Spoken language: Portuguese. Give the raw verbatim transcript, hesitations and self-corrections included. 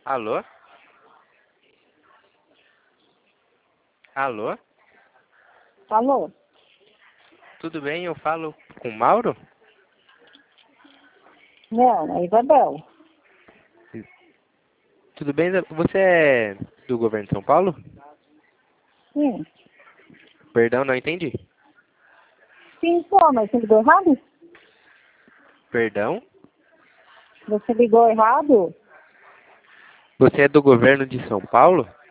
Alô? Alô? Alô? Tudo bem? Eu falo com o Mauro? Não, é Isabel. Tudo bem? Você é do governo de São Paulo? Sim. Perdão, não entendi. Sim, só, mas você ligou errado? Perdão? Você ligou errado? Você é do governo de São Paulo?